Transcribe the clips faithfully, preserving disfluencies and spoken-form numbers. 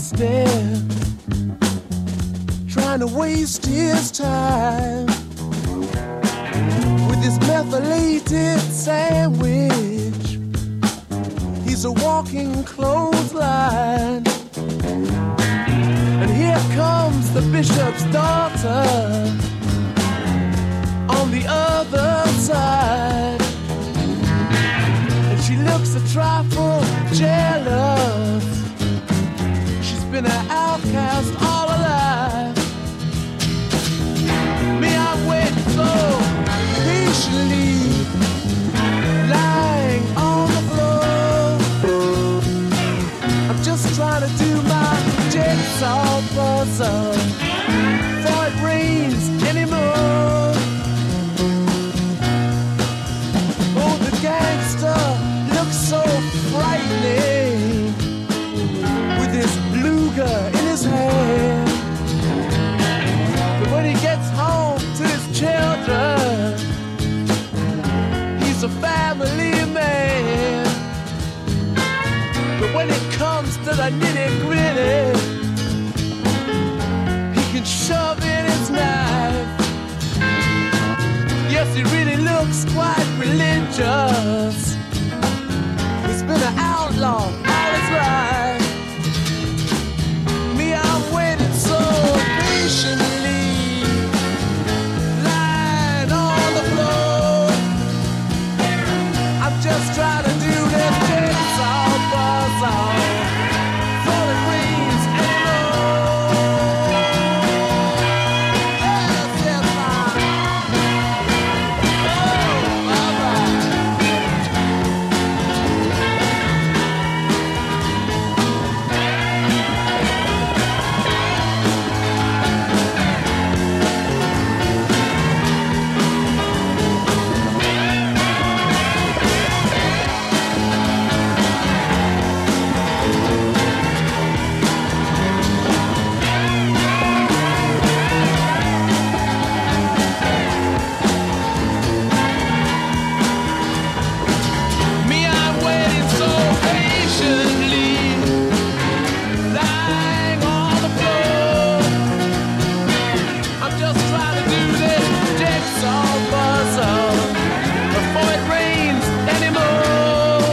step, trying to waste his time with his methylated sandwich. He's a walking clothesline. And here comes the bishop's daughter on the other side. And she looks a trifle jealous. She's been an outcast all her life. Me, I'm waiting so patiently, lying on the floor. I'm just trying to do my jigsaw puzzle before it rains anymore. Oh, the gangster looks so frightening with his Luger in his hand. But when he gets home to his children, he's a family man. But when it comes to the nitty-gritty, he can shove in his knife. Yes, he really looks quite religious. He's been an outlaw all his life. Me, I'm waiting so patiently, lying on the floor. I'm just trying to do this jigsaw puzzle before it rains anymore. Yes, yes, ma'am. Oh, all right. Me, I'm waiting so patiently, lying on the floor. I'm just trying to do this jigsaw puzzle before it rains anymore.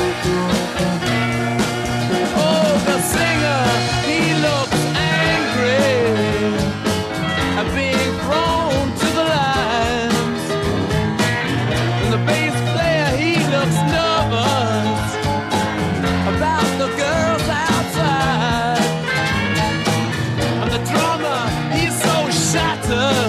Oh, the singer, he looks angry at being thrown to the lions. And the bass player, he looks nervous about the girls outside. And the drummer, he's so shattered